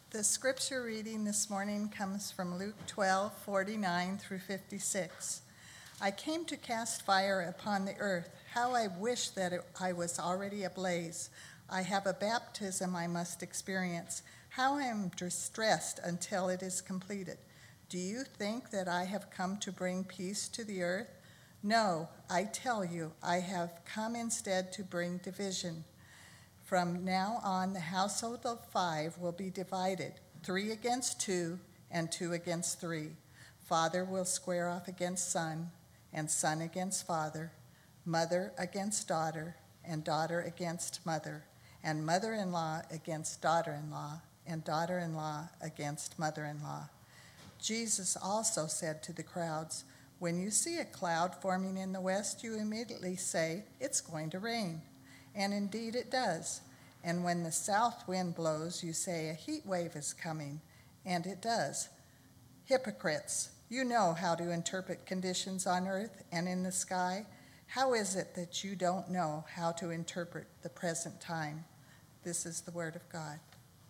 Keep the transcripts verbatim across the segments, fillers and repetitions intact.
The scripture reading this morning comes from Luke twelve, forty-nine through fifty-six. I came to cast fire upon the earth. How I wish that it, I was already ablaze. I have a baptism I must experience. How I am distressed until it is completed. Do you think that I have come to bring peace to the earth? No, I tell you, I have come instead to bring division. From now on, the household of five will be divided, three against two and two against three. Father will square off against son, and son against father, mother against daughter, and daughter against mother, and mother-in-law against daughter-in-law, and daughter-in-law against mother-in-law. Jesus also said to the crowds, when you see a cloud forming in the west, you immediately say, it's going to rain. And indeed it does. And when the south wind blows, you say a heat wave is coming, and it does. Hypocrites, you know how to interpret conditions on earth and in the sky. How is it that you don't know how to interpret the present time? This is the word of God.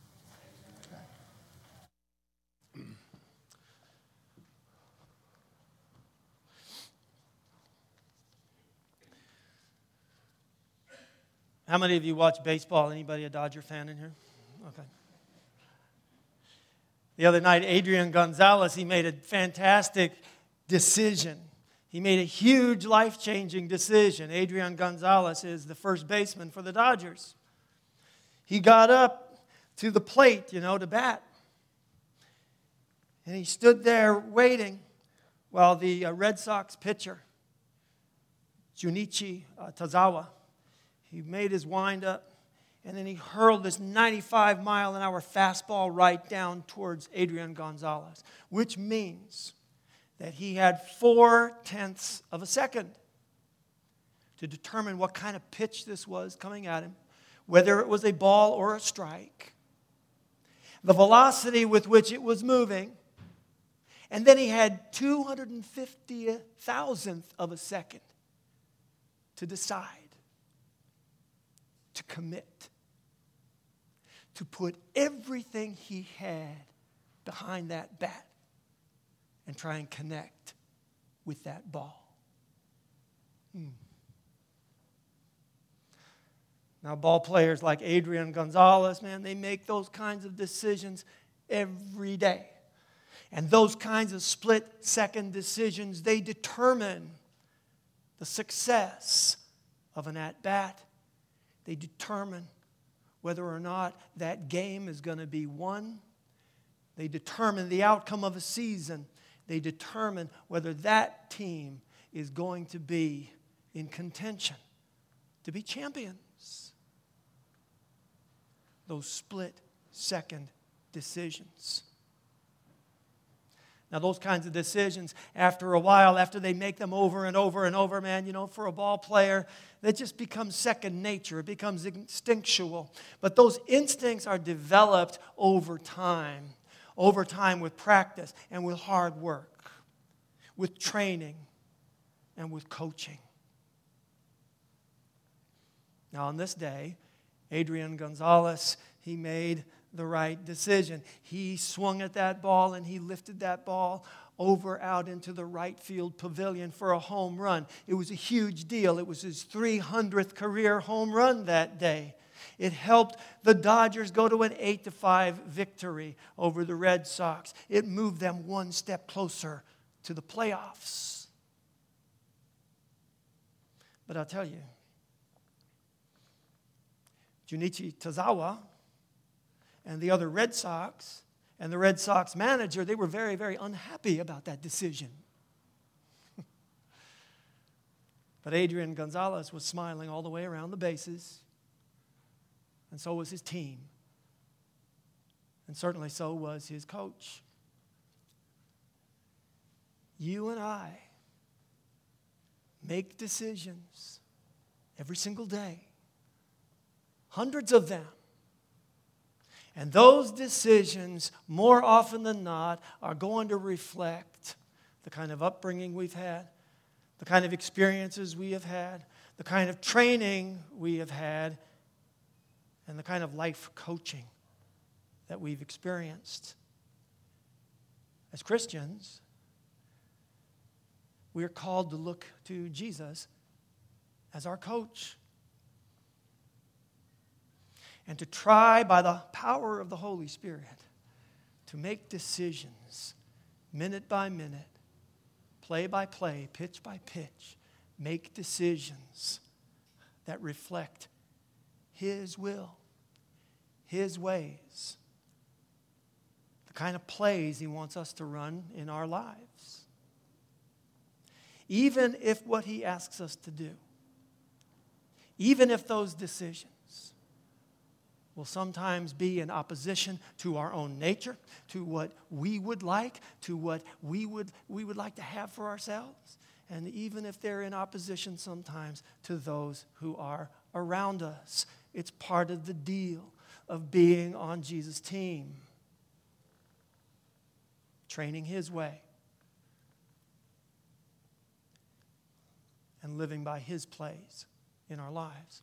How many of you watch baseball? Anybody a Dodger fan in here? Okay. The other night, Adrian Gonzalez, he made a fantastic decision. He made a huge life-changing decision. Adrian Gonzalez is the first baseman for the Dodgers. He got up to the plate, you know, to bat. And he stood there waiting while the uh, Red Sox pitcher, Junichi uh, Tazawa, he made his wind-up, and then he hurled this ninety-five mile an hour fastball right down towards Adrian Gonzalez, which means that he had four-tenths of a second to determine what kind of pitch this was coming at him, whether it was a ball or a strike, the velocity with which it was moving, and then he had two hundred fifty thousandth of a second to decide, to commit, to put everything he had behind that bat and try and connect with that ball. Hmm. Now, ball players like Adrian Gonzalez, man, they make those kinds of decisions every day. And those kinds of split-second decisions, they determine the success of an at-bat. They determine whether or not that game is going to be won. They determine the outcome of a season. They determine whether that team is going to be in contention to be champions. Those split-second decisions. Now, those kinds of decisions, after a while, after they make them over and over and over, man, you know, for a ball player, that just becomes second nature. It becomes instinctual. But those instincts are developed over time, over time with practice and with hard work, with training and with coaching. Now, on this day, Adrian Gonzalez, he made the right decision. He swung at that ball and he lifted that ball over out into the right field pavilion for a home run. It was a huge deal. It was his three hundredth career home run that day. It helped the Dodgers go to an eight to five victory over the Red Sox. It moved them one step closer to the playoffs. But I'll tell you, Junichi Tazawa and the other Red Sox and the Red Sox manager, they were very, very unhappy about that decision. But Adrian Gonzalez was smiling all the way around the bases, and so was his team, and certainly so was his coach. You and I make decisions every single day, hundreds of them. And those decisions, more often than not, are going to reflect the kind of upbringing we've had, the kind of experiences we have had, the kind of training we have had, and the kind of life coaching that we've experienced. As Christians, we are called to look to Jesus as our coach and to try by the power of the Holy Spirit to make decisions minute by minute, play by play, pitch by pitch, make decisions that reflect His will, His ways, the kind of plays He wants us to run in our lives. Even if what He asks us to do, even if those decisions will sometimes be in opposition to our own nature, to what we would like, to what we would, we would like to have for ourselves, and even if they're in opposition sometimes to those who are around us. It's part of the deal of being on Jesus' team, training His way, and living by His plays in our lives.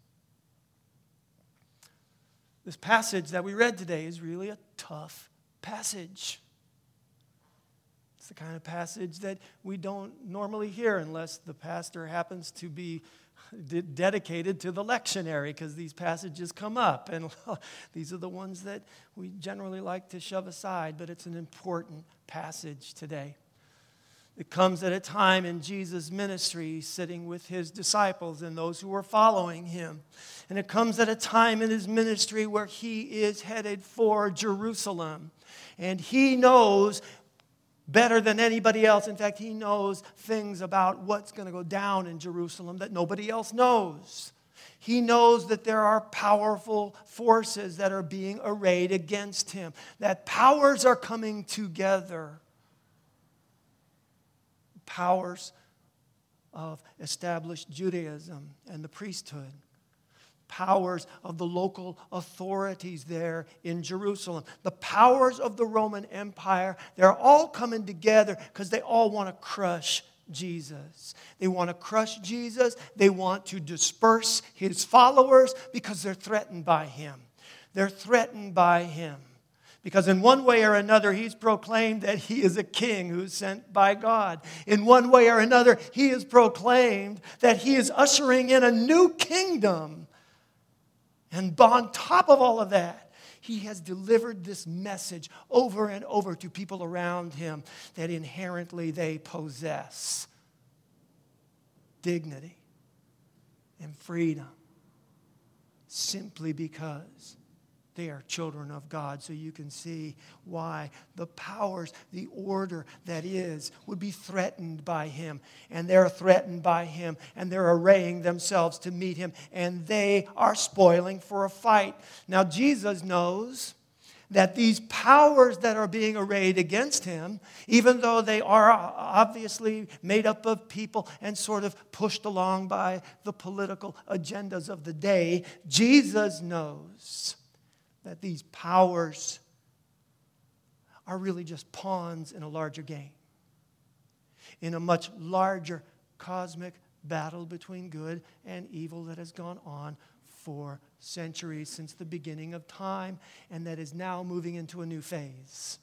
This passage that we read today is really a tough passage. It's the kind of passage that we don't normally hear unless the pastor happens to be de- dedicated to the lectionary, because these passages come up, and these are the ones that we generally like to shove aside, but it's an important passage today. It comes at a time in Jesus' ministry, sitting with His disciples and those who were following Him. And it comes at a time in His ministry where He is headed for Jerusalem. And He knows better than anybody else. In fact, He knows things about what's going to go down in Jerusalem that nobody else knows. He knows that there are powerful forces that are being arrayed against Him, that powers are coming together. Powers of established Judaism and the priesthood. Powers of the local authorities there in Jerusalem. The powers of the Roman Empire. They're all coming together because they all want to crush Jesus. They want to crush Jesus. They want to disperse His followers because they're threatened by Him. They're threatened by Him. Because in one way or another, He's proclaimed that He is a king who's sent by God. In one way or another, He has proclaimed that He is ushering in a new kingdom. And on top of all of that, He has delivered this message over and over to people around Him that inherently they possess dignity and freedom simply because they are children of God. So you can see why the powers, the order that is, would be threatened by Him. And they're threatened by Him. And they're arraying themselves to meet Him. And they are spoiling for a fight. Now Jesus knows that these powers that are being arrayed against Him, even though they are obviously made up of people and sort of pushed along by the political agendas of the day, Jesus knows that these powers are really just pawns in a larger game, in a much larger cosmic battle between good and evil that has gone on for centuries since the beginning of time, and that is now moving into a new phase.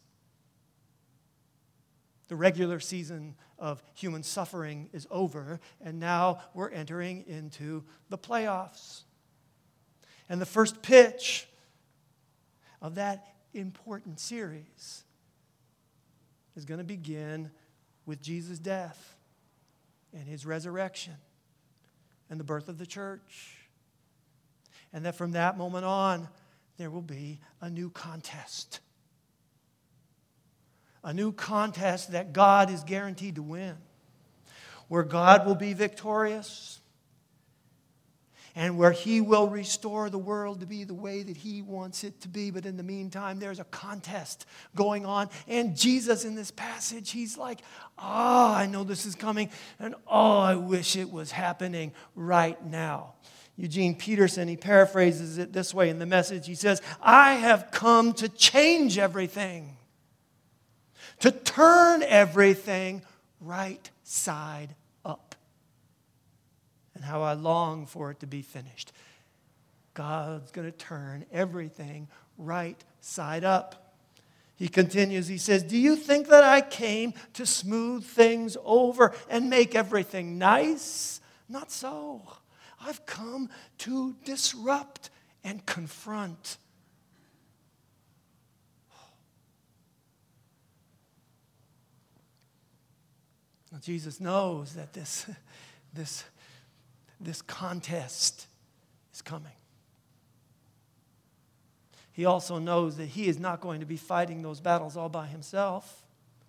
The regular season of human suffering is over, and now we're entering into the playoffs. And the first pitch of that important series is going to begin with Jesus' death and His resurrection and the birth of the church. And that from that moment on, there will be a new contest. A new contest that God is guaranteed to win, where God will be victorious, and where He will restore the world to be the way that He wants it to be. But in the meantime, there's a contest going on. And Jesus in this passage, He's like, oh, I know this is coming. And oh, I wish it was happening right now. Eugene Peterson, he paraphrases it this way in the Message. He says, I have come to change everything, to turn everything right side up. And how I long for it to be finished. God's going to turn everything right side up. He continues, he says, do you think that I came to smooth things over and make everything nice? Not so. I've come to disrupt and confront. Now, Jesus knows that this, this, this contest is coming. He also knows that he is not going to be fighting those battles all by himself.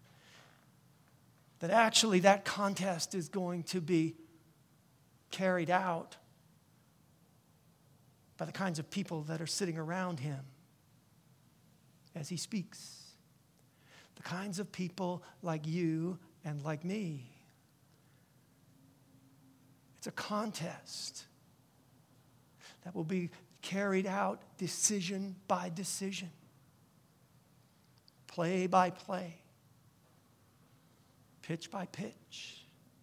That actually that contest is going to be carried out by the kinds of people that are sitting around him as he speaks. The kinds of people like you and like me. It's a contest that will be carried out decision by decision, play by play, pitch by pitch,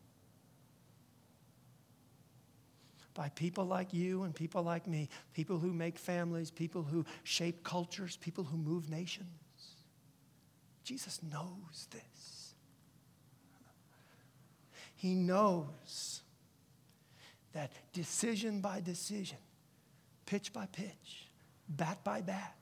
by people like you and people like me, people who make families, people who shape cultures, people who move nations. Jesus knows this. He knows that decision by decision, pitch by pitch, bat by bat,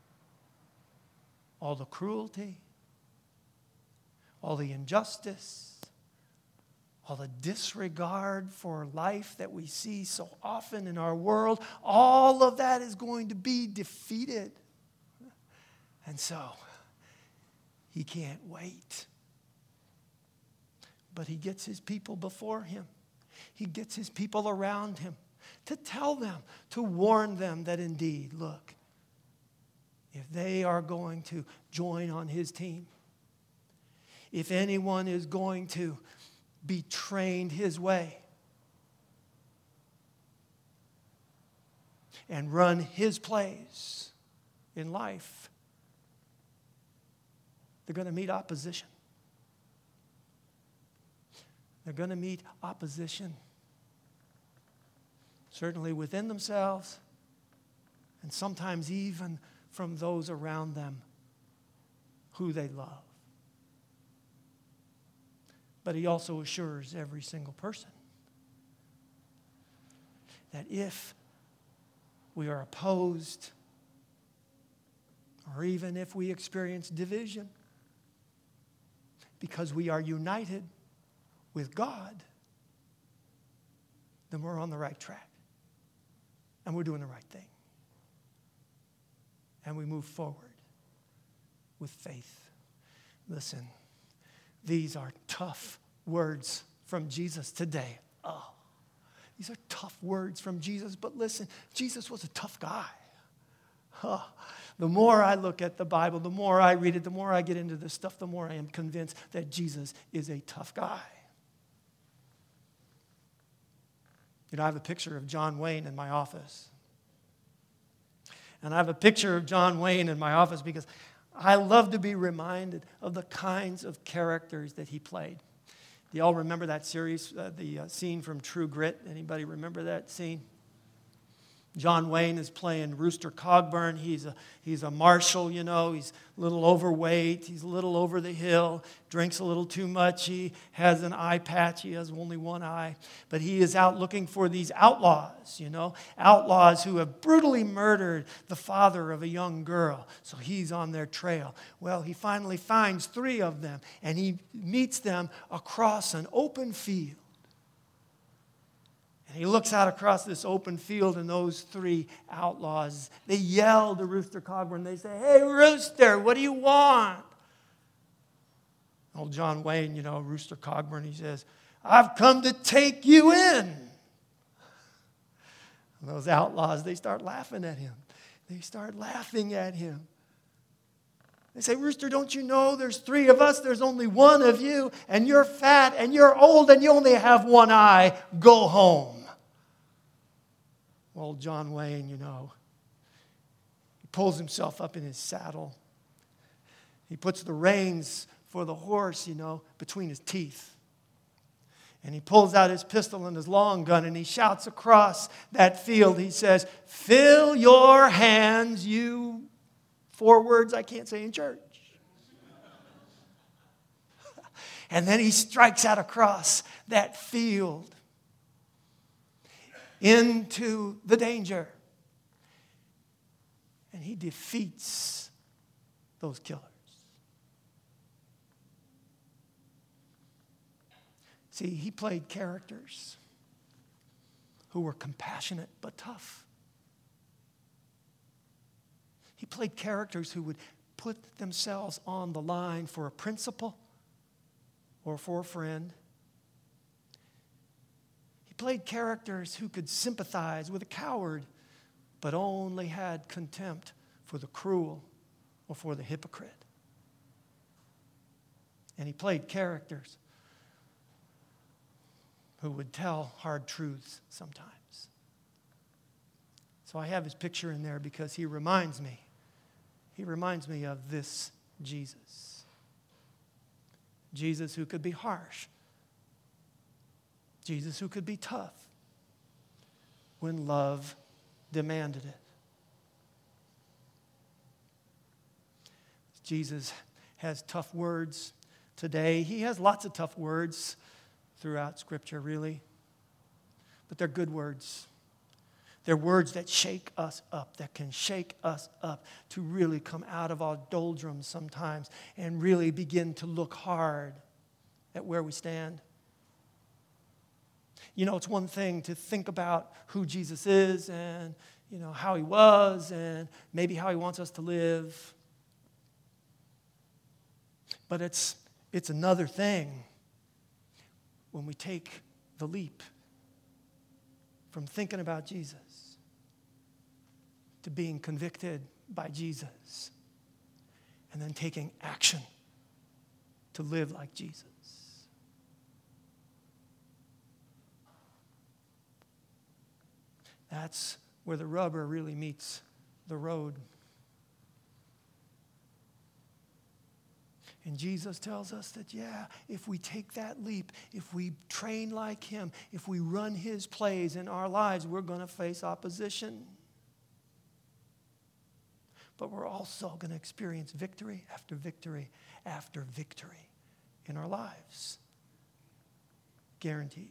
all the cruelty, all the injustice, all the disregard for life that we see so often in our world, all of that is going to be defeated. And so, he can't wait. But he gets his people before him. He gets his people around him to tell them, to warn them that indeed, look, if they are going to join on his team, if anyone is going to be trained his way and run his plays in life, they're going to meet opposition. They're going to meet opposition, certainly within themselves, and sometimes even from those around them who they love. But he also assures every single person that if we are opposed, or even if we experience division, because we are united with God, then we're on the right track. And we're doing the right thing. And we move forward with faith. Listen, these are tough words from Jesus today. Oh, these are tough words from Jesus. But listen, Jesus was a tough guy. Oh, the more I look at the Bible, the more I read it, the more I get into this stuff, the more I am convinced that Jesus is a tough guy. You know, I have a picture of John Wayne in my office. And I have a picture of John Wayne in my office because I love to be reminded of the kinds of characters that he played. Do you all remember that series, uh, the uh, scene from True Grit? Anybody remember that scene? John Wayne is playing Rooster Cogburn. He's a, he's a marshal, you know. He's a little overweight. He's a little over the hill. Drinks a little too much. He has an eye patch. He has only one eye. But he is out looking for these outlaws, you know. Outlaws who have brutally murdered the father of a young girl. So he's on their trail. Well, he finally finds three of them. And he meets them across an open field. And he looks out across this open field, and those three outlaws, they yell to Rooster Cogburn. They say, "Hey, Rooster, what do you want?" Old John Wayne, you know, Rooster Cogburn, he says, "I've come to take you in." And those outlaws, they start laughing at him. They start laughing at him. They say, "Rooster, don't you know there's three of us, there's only one of you, and you're fat, and you're old, and you only have one eye. Go home." Well, John Wayne, you know, he pulls himself up in his saddle. He puts the reins for the horse, you know, between his teeth. And he pulls out his pistol and his long gun, and he shouts across that field. He says, "Fill your hands, you Four words I can't say in church. And then he strikes out across that field into the danger. And he defeats those killers. See, he played characters who were compassionate but tough. He played characters who would put themselves on the line for a principle or for a friend. He played characters who could sympathize with a coward, but only had contempt for the cruel or for the hypocrite. And he played characters who would tell hard truths sometimes. So I have his picture in there because he reminds me, he reminds me of this Jesus. Jesus who could be harsh. Jesus who could be tough when love demanded it. Jesus has tough words today. He has lots of tough words throughout Scripture, really. But they're good words. They're words that shake us up, that can shake us up to really come out of our doldrums sometimes and really begin to look hard at where we stand. You know, it's one thing to think about who Jesus is and, you know, how he was and maybe how he wants us to live. But it's it's another thing when we take the leap from thinking about Jesus to being convicted by Jesus and then taking action to live like Jesus. That's where the rubber really meets the road. And Jesus tells us that, yeah, if we take that leap, if we train like him, if we run his plays in our lives, we're going to face opposition. But we're also going to experience victory after victory after victory in our lives. Guaranteed.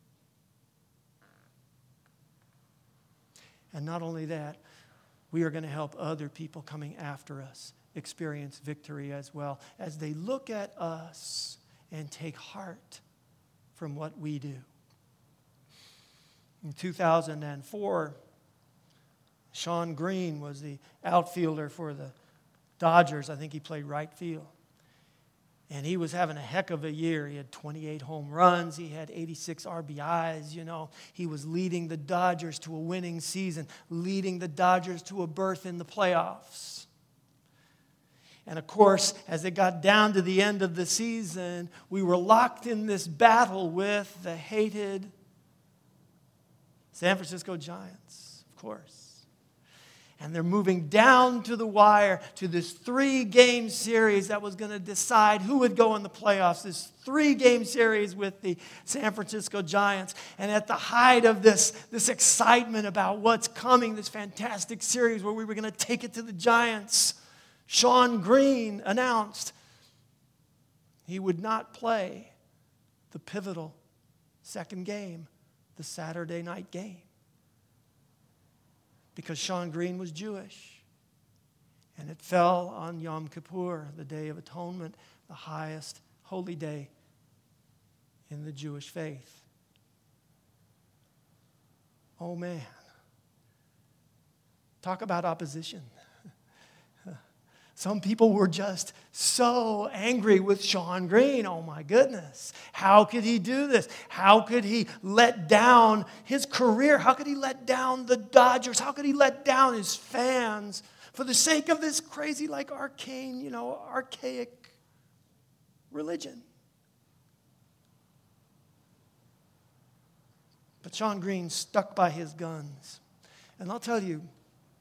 And not only that, we are going to help other people coming after us experience victory as well as they look at us and take heart from what we do. In two thousand four, Shawn Green was the outfielder for the Dodgers. I think he played right field. And he was having a heck of a year. He had twenty-eight home runs. He had eighty-six R B Is, you know. He was leading the Dodgers to a winning season, leading the Dodgers to a berth in the playoffs. And of course, as it got down to the end of the season, we were locked in this battle with the hated San Francisco Giants, of course. And they're moving down to the wire to this three-game series that was going to decide who would go in the playoffs. This three-game series with the San Francisco Giants. And at the height of this, this excitement about what's coming, this fantastic series where we were going to take it to the Giants, Shawn Green announced he would not play the pivotal second game, the Saturday night game, because Shawn Green was Jewish. And it fell on Yom Kippur, the Day of Atonement, the highest holy day in the Jewish faith. Oh man. Talk about opposition. Some people were just so angry with Shawn Green. Oh my goodness. How could he do this? How could he let down his career? How could he let down the Dodgers? How could he let down his fans for the sake of this crazy, like arcane, you know, archaic religion? But Shawn Green stuck by his guns. And I'll tell you,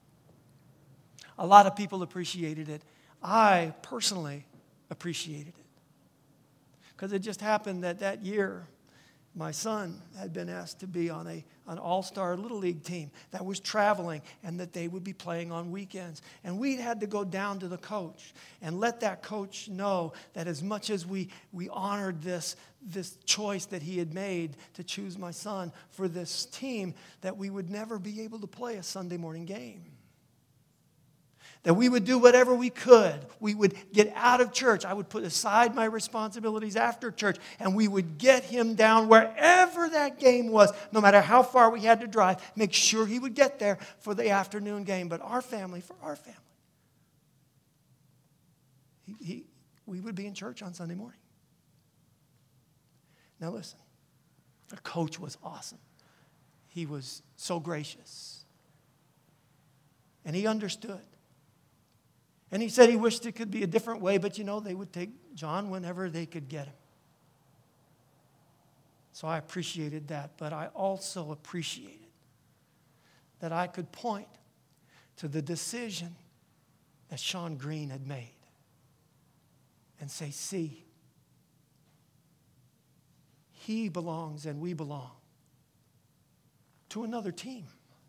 a lot of people appreciated it. I personally appreciated it. Because it just happened that that year, My son had been asked to be on a, an all-star Little League team that was traveling and that they would be playing on weekends. And we had to go down to the coach and let that coach know that as much as we, we honored this, this choice that he had made to choose my son for this team, that we would never be able to play a Sunday morning game. That we would do whatever we could. We would get out of church. I would put aside my responsibilities after church, and we would get him down wherever that game was, no matter how far we had to drive, make sure he would get there for the afternoon game. But our family, for our family, he, he, we would be in church on Sunday morning. Now listen, the coach was awesome. He was so gracious. And he understood. And he said he wished it could be a different way, but you know, they would take John whenever they could get him. So I appreciated that, but I also appreciated that I could point to the decision that Sean Green had made and say, see, he belongs and we belong to another team.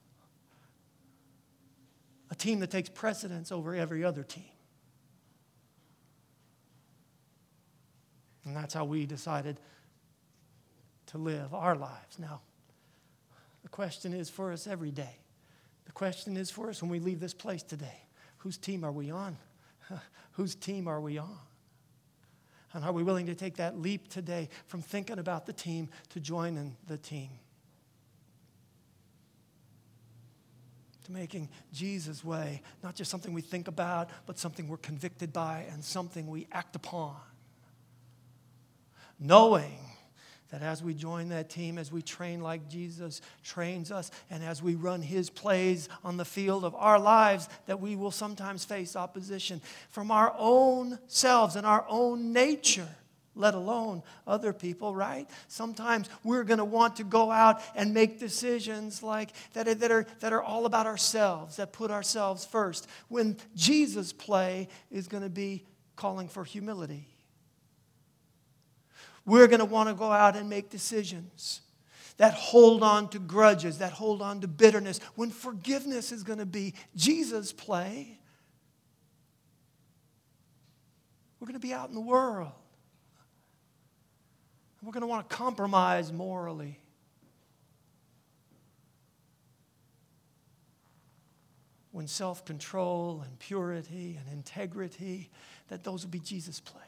A team that takes precedence over every other team. And that's how we decided to live our lives. Now, the question is for us every day. The question is for us when we leave this place today. Whose team are we on? Whose team are we on? And are we willing to take that leap today from thinking about the team to joining the team? To making Jesus' way not just something we think about, but something we're convicted by and something we act upon. Knowing that as we join that team, as we train like Jesus trains us, and as we run his plays on the field of our lives, that we will sometimes face opposition from our own selves and our own nature, let alone other people, right? Sometimes we're going to want to go out and make decisions like that are, that are, that are all about ourselves, that put ourselves first, when Jesus' play is going to be calling for humility. We're going to want to go out and make decisions that hold on to grudges, that hold on to bitterness, when forgiveness is going to be Jesus' play. We're going to be out in the world. We're going to want to compromise morally. When self-control and purity and integrity, that those will be Jesus' plays.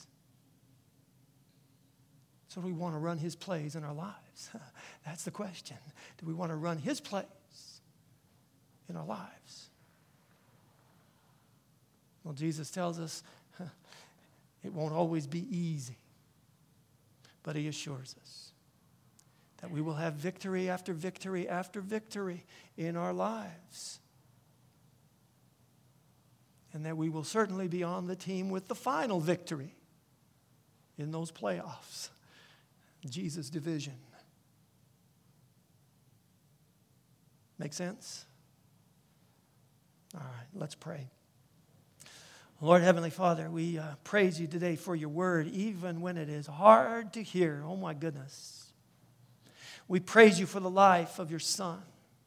So do we want to run his plays in our lives? That's the question. Do we want to run his plays in our lives? Well, Jesus tells us it won't always be easy. But he assures us that we will have victory after victory after victory in our lives. And that we will certainly be on the team with the final victory in those playoffs. Jesus' division. Make sense? All right, let's pray. Lord Heavenly Father, we uh, praise you today for your word, even when it is hard to hear. Oh my goodness. We praise you for the life of your Son,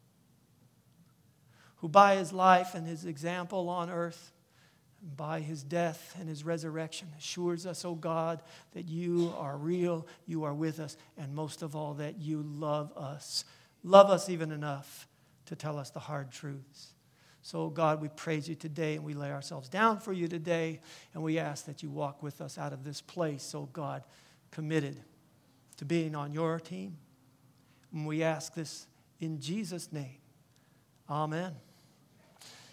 who by his life and his example on earth, and by his death and his resurrection, assures us, oh God, that you are real, you are with us, and most of all, that you love us. Love us even enough to tell us the hard truths. So, God, we praise you today, and we lay ourselves down for you today, and we ask that you walk with us out of this place, oh God, committed to being on your team. And we ask this in Jesus' name. Amen.